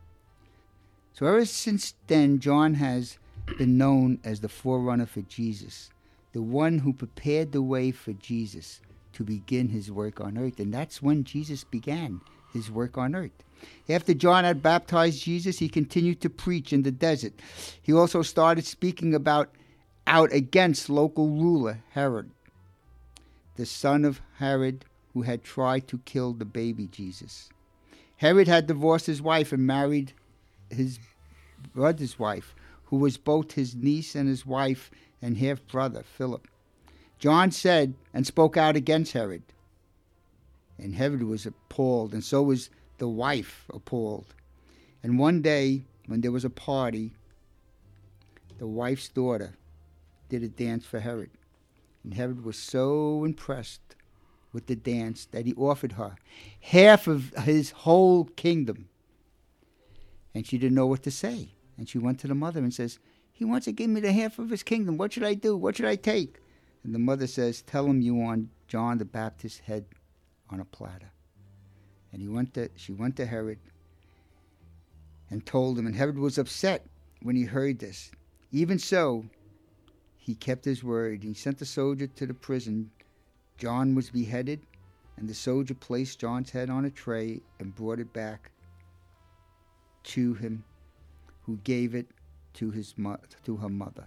So ever since then, John has been known as the forerunner for Jesus, the one who prepared the way for Jesus to begin his work on earth. And that's when Jesus began his work on earth. After John had baptized Jesus, he continued to preach in the desert. He also started speaking about out against local ruler Herod, the son of Herod who had tried to kill the baby Jesus. Herod had divorced his wife and married his brother's wife, who was both his niece and his wife and half-brother, Philip. John said and spoke out against Herod. And Herod was appalled, and so was the wife appalled. And one day, when there was a party, the wife's daughter did a dance for Herod. And Herod was so impressed with the dance that he offered her half of his whole kingdom. And she didn't know what to say. And she went to the mother and says, he wants to give me the half of his kingdom. What should I do? What should I take? And the mother says, tell him you want John the Baptist's head on a platter. And he went to, she went to Herod and told him. And Herod was upset when he heard this. Even so, he kept his word. He sent the soldier to the prison. John was beheaded, and the soldier placed John's head on a tray and brought it back to him, who gave it to his mo- to her mother.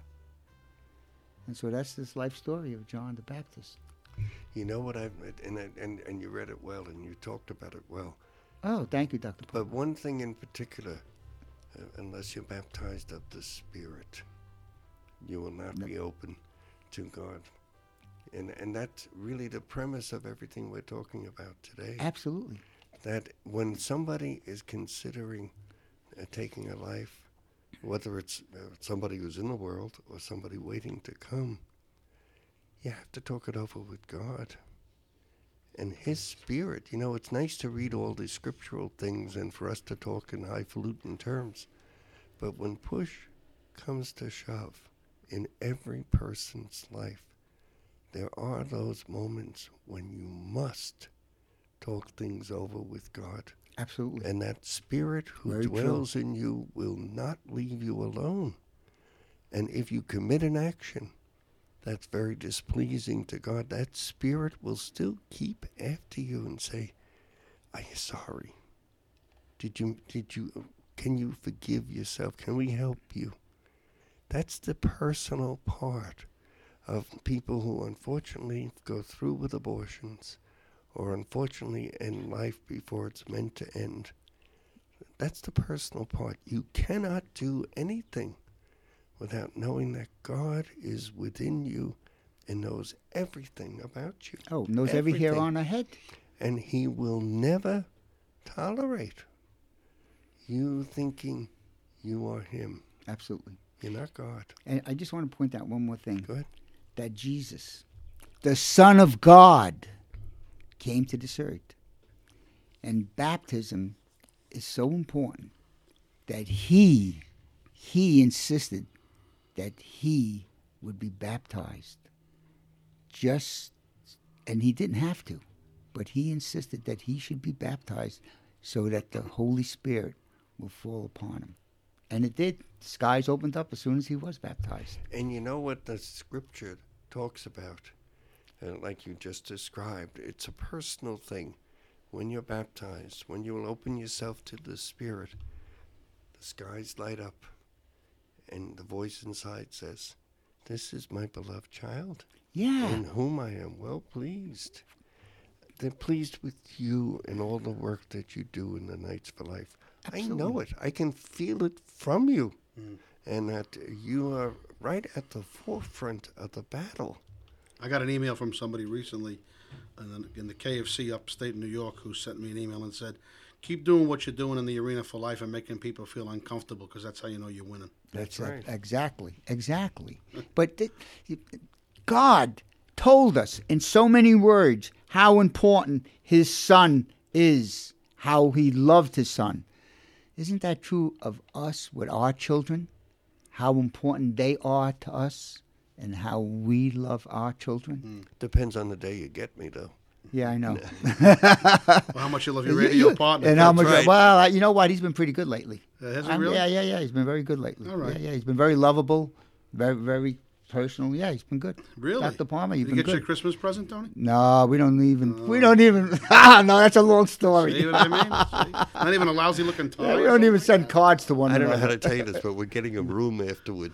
And so that's this life story of John the Baptist. You know what I've read, and, I- and and you read it well, and you talked about it well. Oh, thank you, Doctor Paul. But one thing in particular, uh, unless you're baptized of the Spirit, you will not No. be open to God. And and that's really the premise of everything we're talking about today. Absolutely. That when somebody is considering uh, taking a life, whether it's uh, somebody who's in the world or somebody waiting to come, you have to talk it over with God and His Spirit. You know, it's nice to read all these scriptural things and for us to talk in highfalutin terms, but when push comes to shove in every person's life, there are those moments when you must talk things over with God. Absolutely. And that Spirit who Very true. dwells in you will not leave you alone. And if you commit an action that's very displeasing to God, that Spirit will still keep after you and say, "Are you sorry? Did you, did you, can you forgive yourself? Can we help you?" That's the personal part of people who unfortunately go through with abortions or unfortunately end life before it's meant to end. That's the personal part. You cannot do anything without knowing that God is within you and knows everything about you. Oh, knows every hair Everything. on her head. And He will never tolerate you thinking you are Him. Absolutely. You're not God. And I just want to point out one more thing. Go ahead. That Jesus, the Son of God, came to this earth. And baptism is so important that he, he insisted that he would be baptized. Just, and he didn't have to, but he insisted that he should be baptized so that the Holy Spirit will fall upon him. And it did. The skies opened up as soon as he was baptized. And you know what the scripture talks about, uh, like you just described? It's a personal thing. When you're baptized, when you will open yourself to the Spirit, the skies light up, and the voice inside says, "This is my beloved child, Yeah. in whom I am well pleased." They're pleased with you and all the work that you do in the Knights for Life. I know it. I can feel it from you. Mm. And that you are right at the forefront of the battle. I got an email from somebody recently in the, in the K F C upstate New York who sent me an email and said, keep doing what you're doing in the Arena for Life and making people feel uncomfortable because that's how you know you're winning. That's That's right. Exactly. Exactly. But th- God told us in so many words how important his Son is, how he loved his Son. Isn't that true of us with our children? How important they are to us and how we love our children? Depends on the day you get me, though. Yeah, I know. Well, how much you love your radio partner. And how That's much? right. Well, I- you know what? He's been pretty good lately. Uh, has he Um, really? Yeah, yeah, yeah. He's been very good lately. All right. Yeah, yeah. He's been very lovable, very, very personal. Yeah, he's been good. Really? Doctor Palmer, Did you've you been get your good. Christmas present, Tony? No, we don't even. We don't even. Ah, no, that's a long story. See what I mean? See? Not even a lousy looking tie. Yeah, we or don't even something? send cards to one I don't know how another. to tell you this, but we're getting a room afterwards.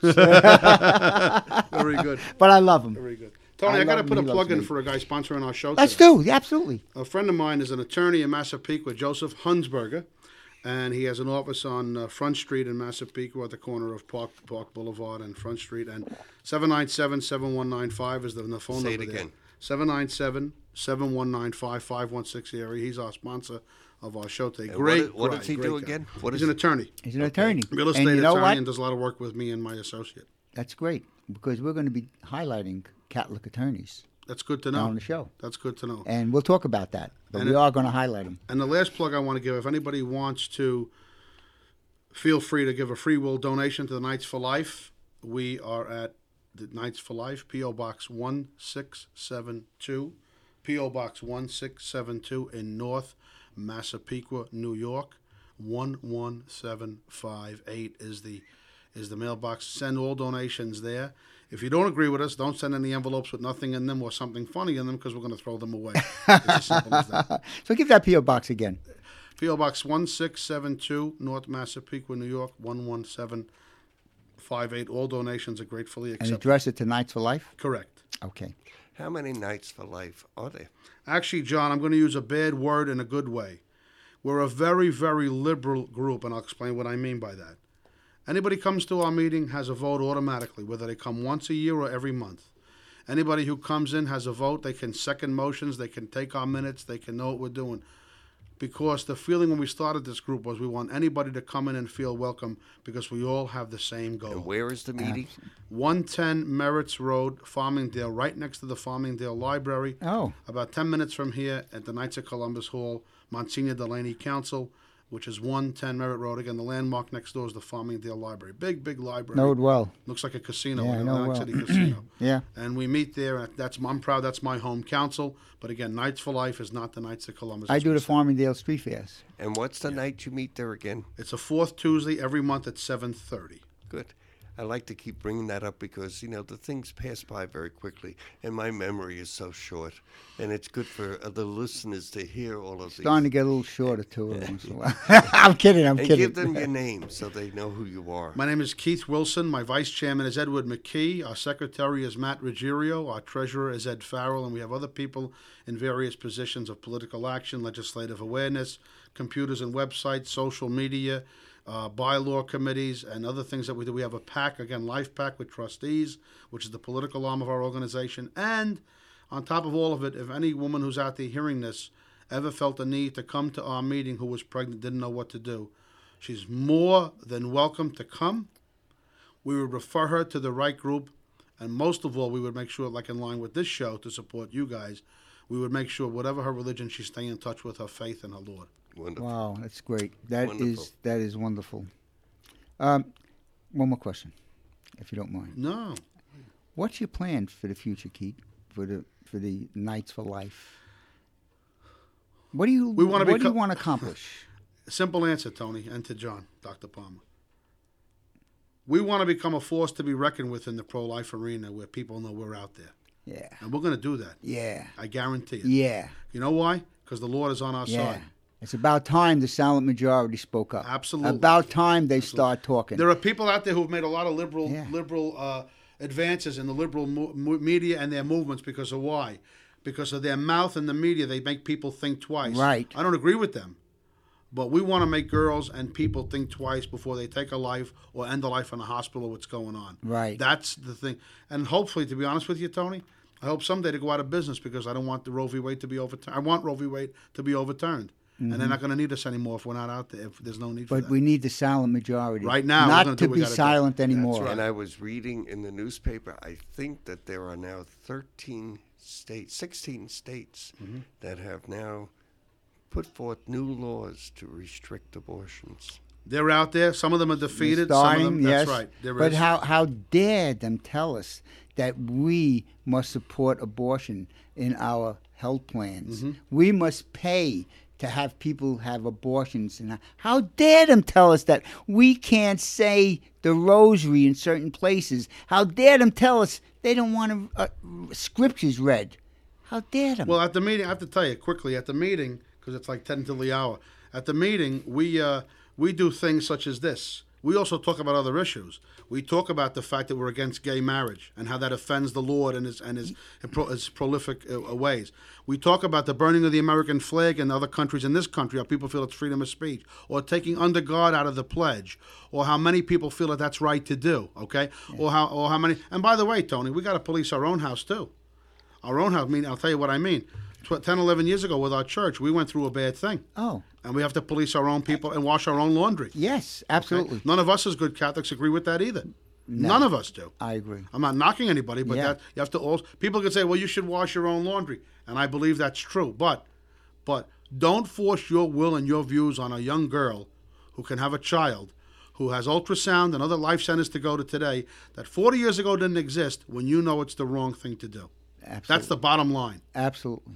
Very good. But I love him. Very good. Tony, I I, got to love put him, a he plug loves in me. for a guy sponsoring our show Let's today. do. Yeah, absolutely. A friend of mine is an attorney in Massapequa, Joseph Hunsberger, and he has an office on uh, Front Street in Massapequa at the corner of Park Park Boulevard and Front Street. And seven nine seven, seven one nine five is the, the phone Say it number there. again. seven nine seven, seven one nine five, five one six area. He's our sponsor of our show today. And Great. What, guy, does he great do guy. again? What He's is an attorney. He's an attorney. Real estate and you know attorney what? and does a lot of work with me and my associate. That's great because we're going to be highlighting Catholic attorneys That's good to know. on the show. That's good to know. And we'll talk about that. But And we it- are going to highlight them. And the last plug I want to give, if anybody wants to, feel free to give a free will donation to the Knights for Life. We are at the Knights for Life, P O. Box one six seven two, P O. Box one six seven two in North Massapequa, New York. one one seven five eight is the is the mailbox. Send all donations there. If you don't agree with us, don't send any envelopes with nothing in them or something funny in them because we're going to throw them away. It's as simple as that. So give that P O box again. P O. Box one six seven two, North Massapequa, New York, one one seven five eight. All donations are gratefully And accepted. address it to Knights for Life? Correct. Okay. How many Knights for Life are there? Actually, John, I'm going to use a bad word in a good way. We're a very, very liberal group, and I'll explain what I mean by that. Anybody comes to our meeting has a vote automatically, whether they come once a year or every month. Anybody who comes in has a vote. They can second motions. They can take our minutes. They can know what we're doing. Because the feeling when we started this group was we want anybody to come in and feel welcome because we all have the same goal. And where is the meeting? one ten Merritt's Road, Farmingdale, right next to the Farmingdale Library. Oh. About ten minutes from here at the Knights of Columbus Hall, Monsignor Delaney Council, which is one ten Merritt Road. Again, the landmark next door is the Farmingdale Library. Big, big library. Know it well. Looks like a casino, Yeah, I an know Atlantic well. City casino. Yeah. And we meet there. And that's I'm proud. That's my home council. But again, Knights for Life is not the Knights of Columbus. I as do we the say. Farmingdale Street Fairs. And what's the night you meet there again? It's a fourth Tuesday every month at seven thirty. Good. I like to keep bringing that up because, you know, the things pass by very quickly, and my memory is so short. And it's good for uh, the listeners to hear all of these. Starting to get a little shorter, too, every once in a while. I'm kidding, I'm and kidding. give them your name so they know who you are. My name is Keith Wilson. My vice chairman is Edward McKee. Our secretary is Matt Ruggiero. Our treasurer is Ed Farrell. And we have other people in various positions of political action, legislative awareness, computers and websites, social media, uh, bylaw committees, and other things that we do. We have a PAC, again, Life PAC with trustees, which is the political arm of our organization. And on top of all of it, if any woman who's out there hearing this ever felt the need to come to our meeting who was pregnant, didn't know what to do, she's more than welcome to come. We would refer her to the right group. And most of all, we would make sure, like in line with this show, to support you guys, we would make sure whatever her religion, she stay in touch with her faith and her Lord. Wonderful. Wow, that's great. That is Wonderful. that is wonderful. Um, one more question, if you don't mind. No. What's your plan for the future, Keith? For the for the Knights for Life? What do you We wanna What do you beco- want to accomplish? Simple answer, Tony, and to John, Doctor Palmer. We want to become a force to be reckoned with in the pro-life arena where people know we're out there. Yeah, And we're going to do that. yeah, I guarantee it. yeah, You know why? Because the Lord is on our yeah. side. It's about time the silent majority spoke up. Absolutely. About time they start talking. There are people out there who've made a lot of liberal Yeah. liberal uh, advances in the liberal mo- mo- media and their movements because of why? Because of their mouth and the media, they make people think twice. Right. I don't agree with them. But we want to make girls and people think twice before they take a life or end a life in a hospital or what's going on. Right. That's the thing. And hopefully, to be honest with you, Tony, I hope someday to go out of business because I don't want the Roe v. Wade to be overturned. I want Roe v. Wade to be overturned. And they're not going to need us anymore if we're not out there, if there's no need for but that. we need the silent majority. Right now, we're not gonna to do what we be gotta do. silent That's anymore. right. And I was reading in the newspaper, I think that there are now thirteen states, sixteen states Mm-hmm. that have now put forth new laws to restrict abortions. They're out there. Some of them are defeated. Starting, some of them, yes. that's right. There but is. how how dare them tell us that we must support abortion in our health plans? Mm-hmm. We must pay to have people have abortions, and how dare them tell us that we can't say the rosary in certain places? How dare them tell us they don't want uh, scriptures read? How dare them? Well, at the meeting, I have to tell you quickly, at the meeting, because it's like ten till the hour, at the meeting, we uh, we do things such as this. We also talk about other issues. We talk about the fact that we're against gay marriage and how that offends the Lord and his and his, his prolific uh, ways. We talk about the burning of the American flag in other countries. In this country, how people feel it's freedom of speech, or taking under God out of the pledge, or how many people feel that that's right to do. Okay, yeah. or how or how many. And by the way, Tony, we got to police our own house too. Our own house. I mean, I'll tell you what I mean. tw- ten, eleven years ago with our church, we went through a bad thing. Oh, And we have to police our own people and wash our own laundry. yes, okay? absolutely. None of us as good Catholics agree with that either. No. None of us do. I agree. I'm not knocking anybody, but Yeah. that you have to also. People can say, "Well, you should wash your own laundry," and I believe that's true. But, but don't force your will and your views on a young girl who can have a child, who has ultrasound and other life centers to go to today that forty years ago didn't exist. When you know it's the wrong thing to do. Absolutely. That's the bottom line. Absolutely.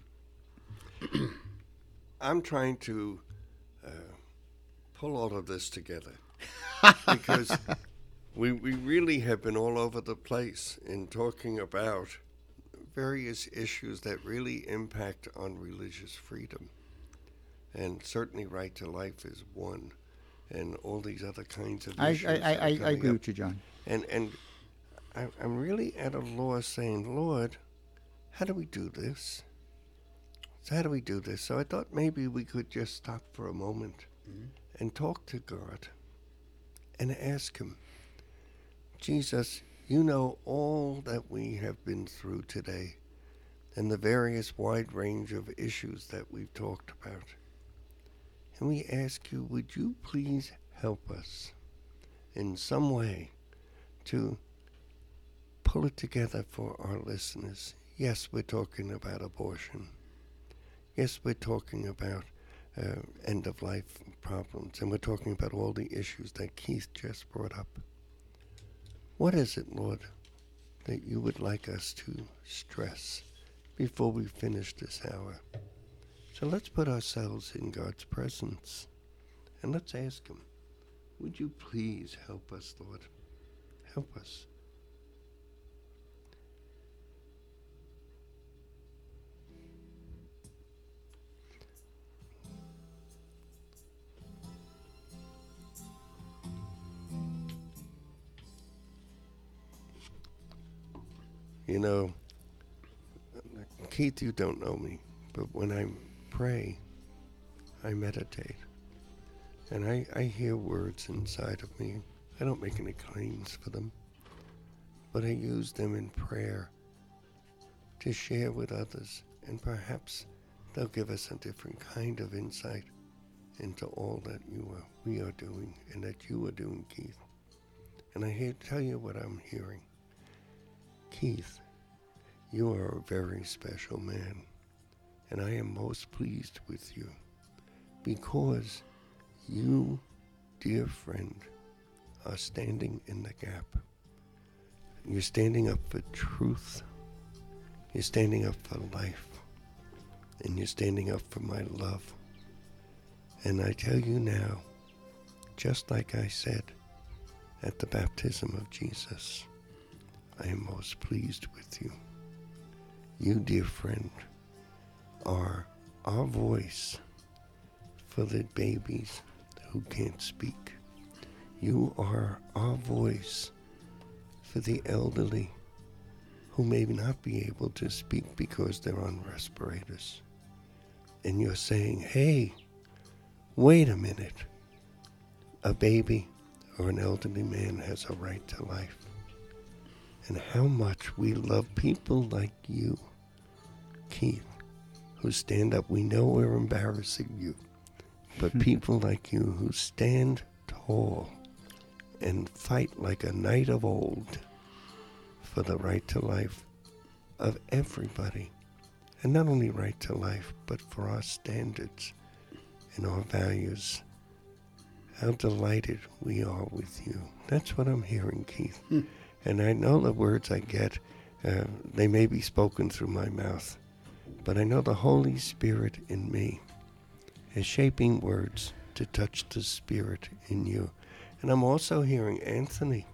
I'm trying to uh, pull all of this together because we we really have been all over the place in talking about various issues that really impact on religious freedom, and certainly right to life is one, and all these other kinds of I, issues. I, I, that are I, I coming agree up. with you, John. And and I, I'm really at a loss saying, Lord, how do we do this? So how do we do this? So I thought maybe we could just stop for a moment Mm-hmm. and talk to God and ask him, Jesus, you know all that we have been through today and the various wide range of issues that we've talked about. And we ask you, would you please help us in some way to pull it together for our listeners? Yes, we're talking about abortion. Yes, we're talking about uh, end-of-life problems, and we're talking about all the issues that Keith just brought up. What is it, Lord, that you would like us to stress before we finish this hour? So let's put ourselves in God's presence, and let's ask him, would you please help us, Lord? Help us. You know, Keith, you don't know me, but when I pray, I meditate. And I, I hear words inside of me. I don't make any claims for them, but I use them in prayer to share with others, and perhaps they'll give us a different kind of insight into all that you are, we are doing and that you are doing, Keith. And I hear, tell you what I'm hearing. Keith, you are a very special man, and I am most pleased with you because you, dear friend, are standing in the gap. You're standing up for truth. You're standing up for life. And you're standing up for my love. And I tell you now, just like I said at the baptism of Jesus, I am most pleased with you. You, dear friend, are our voice for the babies who can't speak. You are our voice for the elderly who may not be able to speak because they're on respirators. And you're saying, hey, wait a minute. A baby or an elderly man has a right to life. And how much we love people like you, Keith, who stand up. We know we're embarrassing you, but people like you who stand tall and fight like a knight of old for the right to life of everybody. And not only right to life, but for our standards and our values. How delighted we are with you. That's what I'm hearing, Keith. Hmm. And I know the words I get, uh, they may be spoken through my mouth, but I know the Holy Spirit in me is shaping words to touch the Spirit in you. And I'm also hearing, Anthony,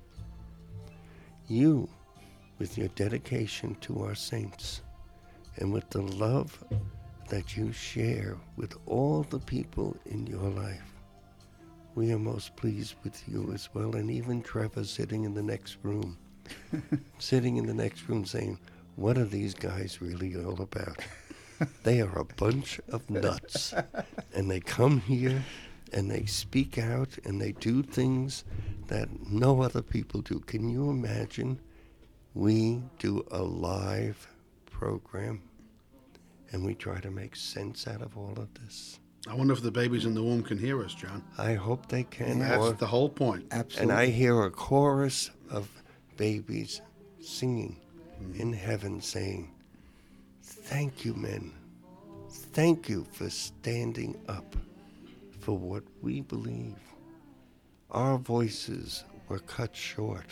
you, with your dedication to our saints, and with the love that you share with all the people in your life, we are most pleased with you as well. And even Trevor sitting in the next room, sitting in the next room saying, what are these guys really all about? They are a bunch of nuts. And they come here and they speak out and they do things that no other people do. Can you imagine? We do a live program and we try to make sense out of all of this. I wonder if the babies in the womb can hear us, John. I hope they can. That's or- the whole point. Absolutely. And I hear a chorus of babies singing in heaven saying, thank you, men. Thank you for standing up for what we believe. Our voices were cut short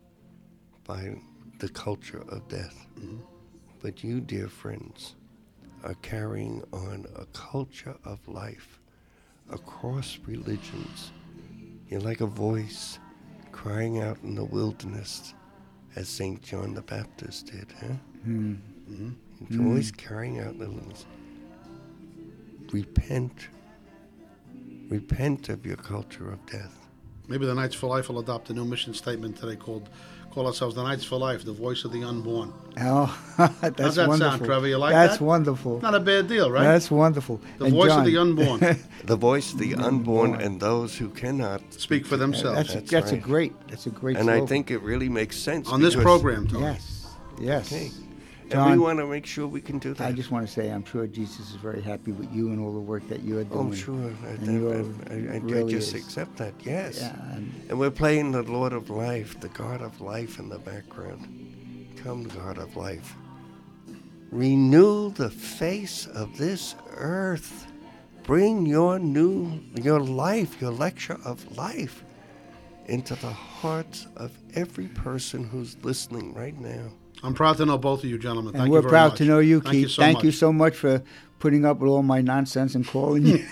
by the culture of death. Mm-hmm. But you, dear friends, are carrying on a culture of life across religions. You're like a voice crying out in the wilderness, as Saint John the Baptist did, huh? Hmm. Mm-hmm. It's always carrying out the wilderness. Repent. Repent of your culture of death. Maybe the Knights for Life will adopt a new mission statement today called, call ourselves the Knights for Life, the voice of the unborn. Oh, that's How's that wonderful. sound, Trevor? You like That's that? wonderful. Not a bad deal, right? That's wonderful. the And voice John, of the unborn. The voice of the unborn and those who cannot. Speak for themselves. That's That's that's a right. great. That's a great. And I slogan. think it really makes sense. On this because- program, Tony. Yes. Yes. Okay. And John, we want to make sure we can do that. I just want to say I'm sure Jesus is very happy with you and all the work that you're Oh, doing. I'm sure. I, And you're I, I, I, really I just is. accept that, yes. Yeah, and And we're playing the Lord of Life, the God of Life in the background. Come, God of Life. Renew the face of this earth. Bring your new, your life, your lecture of life into the hearts of every person who's listening right now. I'm proud to know both of you gentlemen. and Thank we're you very proud much. to know you, Thank Keith. You so Thank much. you so much for putting up with all my nonsense and calling you.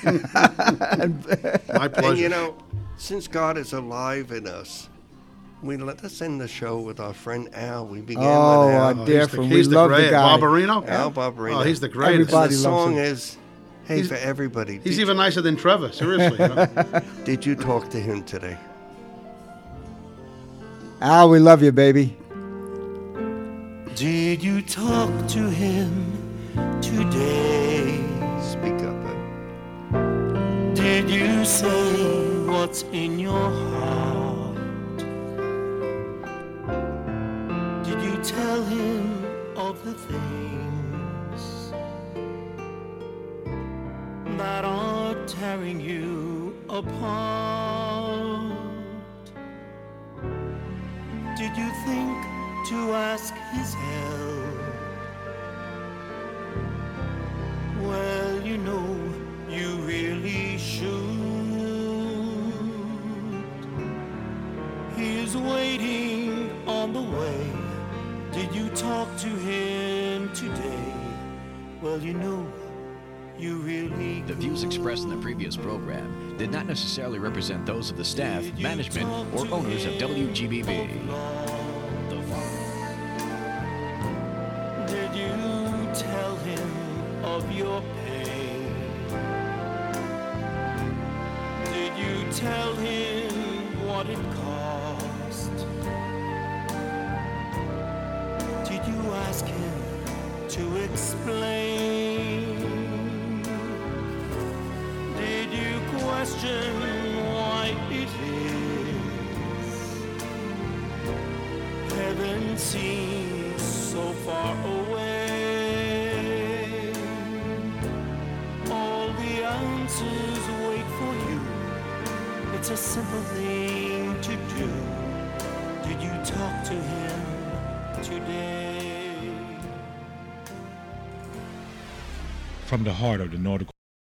My pleasure. And you know, since God is alive in us, we let us end the show with our friend Al. We began Oh, with our Al. Oh, dear he's the, friend. he's We the love the great guy. Barbarino? Al Barbarino. Oh, he's the greatest. Everybody And the loves song him. is, hey, He's- for everybody. He's did, even nicer than Trevor, seriously. You know? did you talk to him today? Al, we love you, baby. Did you talk to him today? Speak up. eh? Did you say what's in your heart? Did you tell him of the things that are tearing you apart? Did you think to ask his help? Well, you know, you really should. He is waiting on the way. Did you talk to him today? Well, you know, you really The views expressed in the previous program did not necessarily represent those of the staff, management, or owners of W G B B. Did you tell him of your pain? Did you tell him what it cost? Did you ask him to explain? Did you question why it is heaven seems so far away? All the answers wait for you. It's a simple thing to do. Did you talk to him today? From the heart of the nautical